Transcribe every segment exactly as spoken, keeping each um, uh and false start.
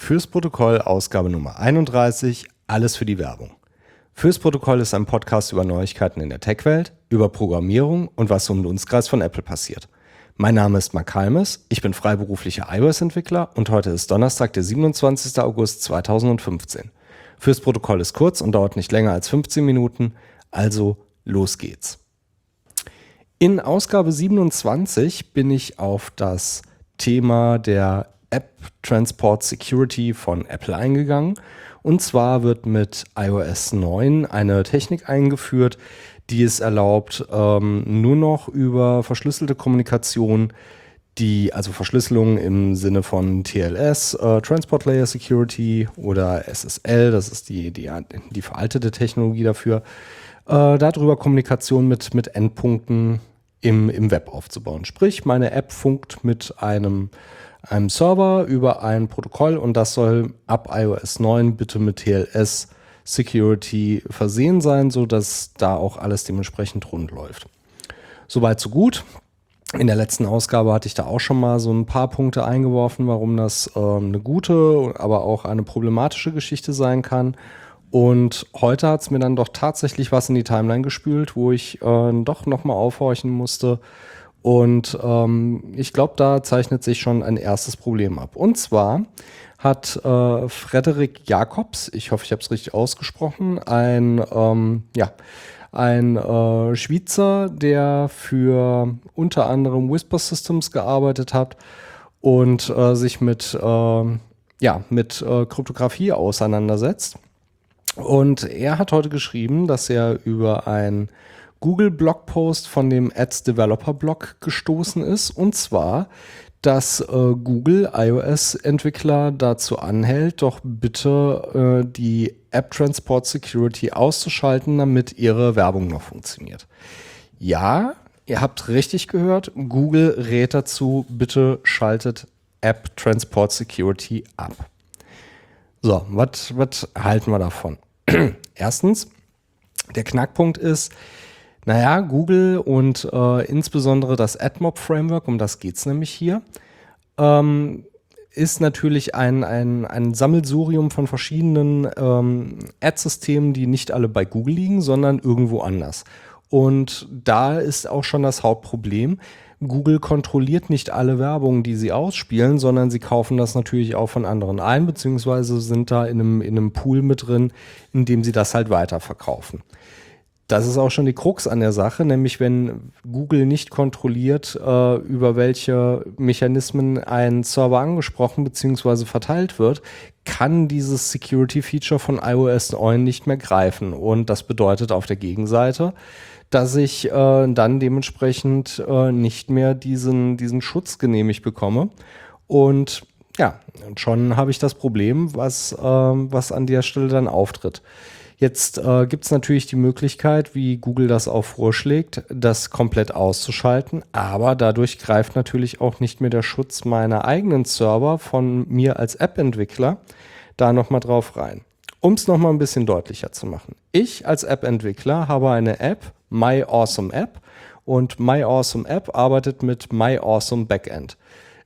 Fürs Protokoll Ausgabe Nummer einunddreißig, alles für die Werbung. Fürs Protokoll ist ein Podcast über Neuigkeiten in der Tech-Welt, über Programmierung und was so im Dunstkreis von Apple passiert. Mein Name ist Mark Halmes, ich bin freiberuflicher iOS-Entwickler und heute ist Donnerstag, der siebenundzwanzigster August zweitausendfünfzehn. Fürs Protokoll ist kurz und dauert nicht länger als fünfzehn Minuten, also los geht's. In Ausgabe siebenundzwanzig bin ich auf das Thema der App Transport Security von Apple eingegangen. Und zwar wird mit iOS neun eine Technik eingeführt, die es erlaubt, ähm, nur noch über verschlüsselte Kommunikation, die, also Verschlüsselung im Sinne von T L S, äh, Transport Layer Security oder S S L, das ist die, die, die veraltete Technologie dafür, äh, darüber Kommunikation mit, mit Endpunkten im, im Web aufzubauen. Sprich, meine App funkt mit einem einem Server über ein Protokoll und das soll ab iOS neun bitte mit T L S Security versehen sein, sodass da auch alles dementsprechend rund läuft. Soweit so gut. In der letzten Ausgabe hatte ich da auch schon mal so ein paar Punkte eingeworfen, warum das äh, eine gute, aber auch eine problematische Geschichte sein kann. Und heute hat es mir dann doch tatsächlich was in die Timeline gespült, wo ich äh, doch nochmal aufhorchen musste. Und ähm, ich glaube, da zeichnet sich schon ein erstes Problem ab. Und zwar hat äh, Frederik Jacobs, ich hoffe, ich habe es richtig ausgesprochen, ein, ähm, ja, ein äh, Schweizer, der für unter anderem Whisper Systems gearbeitet hat und äh, sich mit, äh, ja, mit äh, Kryptographie auseinandersetzt. Und er hat heute geschrieben, dass er über ein Google-Blogpost von dem Ads Developer Blog gestoßen ist, und zwar, dass äh, Google iOS-Entwickler dazu anhält, doch bitte äh, die App Transport Security auszuschalten, damit ihre Werbung noch funktioniert. Ja, ihr habt richtig gehört, Google rät dazu, bitte schaltet App Transport Security ab. So, was halten wir davon? Erstens, der Knackpunkt ist, naja, Google und äh, insbesondere das AdMob-Framework, um das geht es nämlich hier, ähm, ist natürlich ein, ein, ein Sammelsurium von verschiedenen ähm, Ad-Systemen, die nicht alle bei Google liegen, sondern irgendwo anders. Und da ist auch schon das Hauptproblem. Google kontrolliert nicht alle Werbung, die sie ausspielen, sondern sie kaufen das natürlich auch von anderen ein, beziehungsweise sind da in einem, in einem Pool mit drin, in dem sie das halt weiterverkaufen. Das ist auch schon die Krux an der Sache, nämlich wenn Google nicht kontrolliert, äh, über welche Mechanismen ein Server angesprochen bzw. verteilt wird, kann dieses Security-Feature von iOS neun nicht mehr greifen. Und das bedeutet auf der Gegenseite, dass ich äh, dann dementsprechend äh, nicht mehr diesen, diesen Schutz genehmigt bekomme. Und ja, schon habe ich das Problem, was, äh, was an der Stelle dann auftritt. Jetzt äh, gibt es natürlich die Möglichkeit, wie Google das auch vorschlägt, das komplett auszuschalten, aber dadurch greift natürlich auch nicht mehr der Schutz meiner eigenen Server von mir als App-Entwickler da nochmal drauf rein. Um es nochmal ein bisschen deutlicher zu machen. Ich als App-Entwickler habe eine App, MyAwesomeApp, und MyAwesomeApp arbeitet mit MyAwesomeBackend.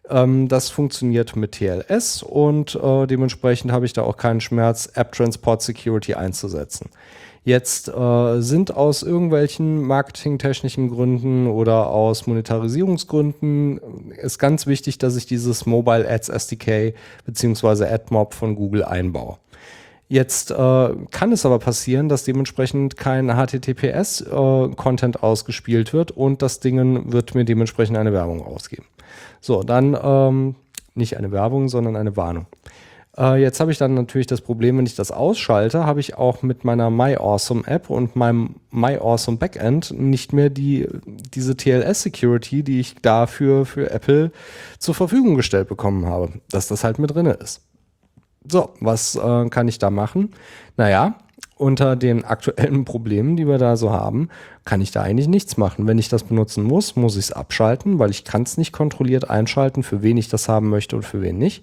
Das funktioniert mit T L S und äh, dementsprechend habe ich da auch keinen Schmerz, App Transport Security einzusetzen. Jetzt äh, sind aus irgendwelchen marketingtechnischen Gründen oder aus Monetarisierungsgründen ist ganz wichtig, dass ich dieses Mobile Ads S D K bzw. AdMob von Google einbaue. Jetzt äh, kann es aber passieren, dass dementsprechend kein H T T P S-Content äh, ausgespielt wird und das Ding wird mir dementsprechend eine Werbung ausgeben. So, dann ähm, nicht eine Werbung, sondern eine Warnung. Äh, jetzt habe ich dann natürlich das Problem, wenn ich das ausschalte, habe ich auch mit meiner MyAwesome-App und meinem MyAwesome-Backend nicht mehr die, diese T L S-Security, die ich dafür für Apple zur Verfügung gestellt bekommen habe, dass das halt mit drin ist. So, was äh, kann ich da machen? Naja, unter den aktuellen Problemen, die wir da so haben, kann ich da eigentlich nichts machen. Wenn ich das benutzen muss, muss ich es abschalten, weil ich kann es nicht kontrolliert einschalten, für wen ich das haben möchte und für wen nicht.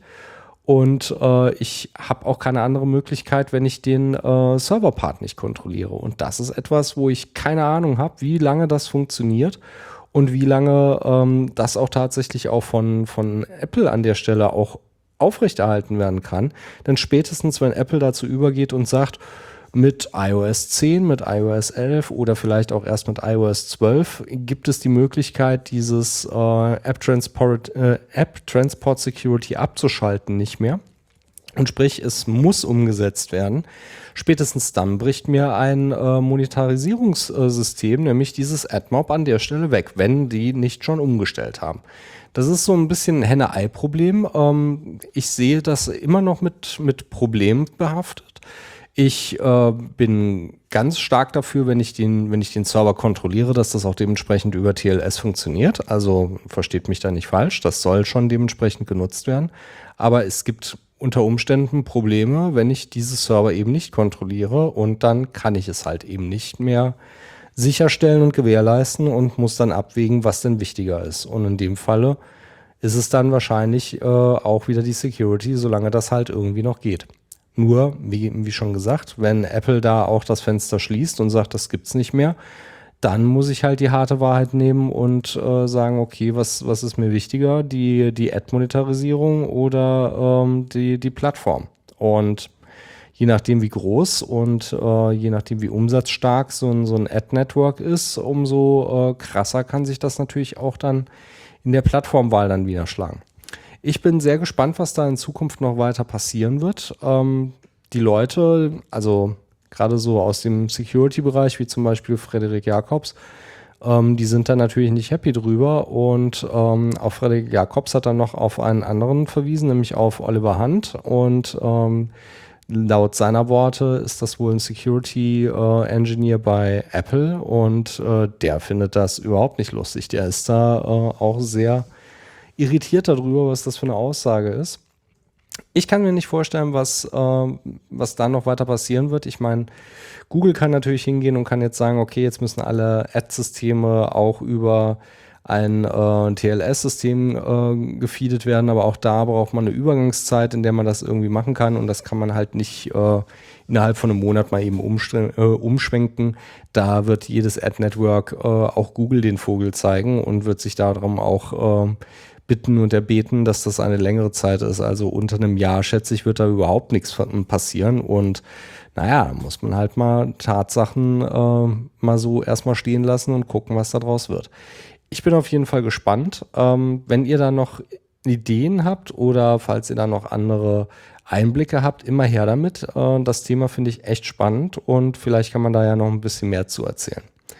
Und äh, ich habe auch keine andere Möglichkeit, wenn ich den äh, Serverpart nicht kontrolliere. Und das ist etwas, wo ich keine Ahnung habe, wie lange das funktioniert und wie lange ähm, das auch tatsächlich auch von, von Apple an der Stelle auch aufrechterhalten werden kann. Denn spätestens, wenn Apple dazu übergeht und sagt, mit i O S zehn, mit i O S elf oder vielleicht auch erst mit i O S zwölf gibt es die Möglichkeit, dieses äh, App Transport, äh, App Transport Security abzuschalten nicht mehr. Und sprich, es muss umgesetzt werden. Spätestens dann bricht mir ein äh, Monetarisierungssystem, nämlich dieses AdMob an der Stelle weg, wenn die nicht schon umgestellt haben. Das ist so ein bisschen ein Henne-Ei-Problem. Ähm, ich sehe das immer noch mit, mit Problemen behaftet. Ich äh, bin ganz stark dafür, wenn ich den, wenn ich den Server kontrolliere, dass das auch dementsprechend über T L S funktioniert. Also versteht mich da nicht falsch, das soll schon dementsprechend genutzt werden. Aber es gibt unter Umständen Probleme, wenn ich diese Server eben nicht kontrolliere, und dann kann ich es halt eben nicht mehr sicherstellen und gewährleisten und muss dann abwägen, was denn wichtiger ist. Und in dem Falle ist es dann wahrscheinlich äh, auch wieder die Security, solange das halt irgendwie noch geht. Nur, wie, wie schon gesagt, wenn Apple da auch das Fenster schließt und sagt, das gibt's nicht mehr, dann muss ich halt die harte Wahrheit nehmen und äh, sagen, okay, was, was ist mir wichtiger, die, die Ad-Monetarisierung oder ähm, die, die Plattform? Und je nachdem, wie groß und äh, je nachdem, wie umsatzstark so ein, so ein Ad-Network ist, umso äh, krasser kann sich das natürlich auch dann in der Plattformwahl dann niederschlagen. Ich bin sehr gespannt, was da in Zukunft noch weiter passieren wird. Ähm, die Leute, also gerade so aus dem Security-Bereich, wie zum Beispiel Frederik Jacobs, ähm, die sind da natürlich nicht happy drüber. Und ähm, auch Frederik Jacobs hat dann noch auf einen anderen verwiesen, nämlich auf Oliver Hunt. Und ähm, laut seiner Worte ist das wohl ein Security-Engineer äh, bei Apple. Und äh, der findet das überhaupt nicht lustig. Der ist da äh, auch sehr irritiert darüber, was das für eine Aussage ist. Ich kann mir nicht vorstellen, was, äh, was da noch weiter passieren wird. Ich meine, Google kann natürlich hingehen und kann jetzt sagen, okay, jetzt müssen alle Ad-Systeme auch über ein äh, T L S-System äh, gefeedet werden, aber auch da braucht man eine Übergangszeit, in der man das irgendwie machen kann, und das kann man halt nicht äh, innerhalb von einem Monat mal eben umstre- äh, umschwenken. Da wird jedes Ad-Network äh, auch Google den Vogel zeigen und wird sich darum auch äh, bitten und erbeten, dass das eine längere Zeit ist. Also unter einem Jahr, schätze ich, wird da überhaupt nichts passieren. Und naja, muss man halt mal Tatsachen äh, mal so erstmal stehen lassen und gucken, was da draus wird. Ich bin auf jeden Fall gespannt. Ähm, wenn ihr da noch Ideen habt oder falls ihr da noch andere Einblicke habt, immer her damit. Äh, das Thema finde ich echt spannend und vielleicht kann man da ja noch ein bisschen mehr zu erzählen.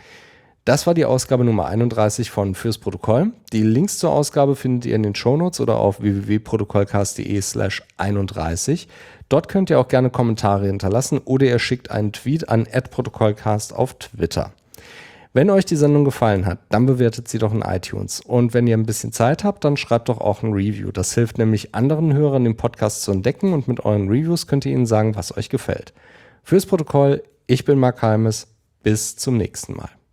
Das war die Ausgabe Nummer einunddreißig von Fürs Protokoll. Die Links zur Ausgabe findet ihr in den Shownotes oder auf w w w punkt protokollcast punkt de slash einunddreißig. Dort könnt ihr auch gerne Kommentare hinterlassen oder ihr schickt einen Tweet an at protokollcast auf Twitter. Wenn euch die Sendung gefallen hat, dann bewertet sie doch in iTunes. Und wenn ihr ein bisschen Zeit habt, dann schreibt doch auch ein Review. Das hilft nämlich anderen Hörern, den Podcast zu entdecken, und mit euren Reviews könnt ihr ihnen sagen, was euch gefällt. Fürs Protokoll, ich bin Marc Halmes. Bis zum nächsten Mal.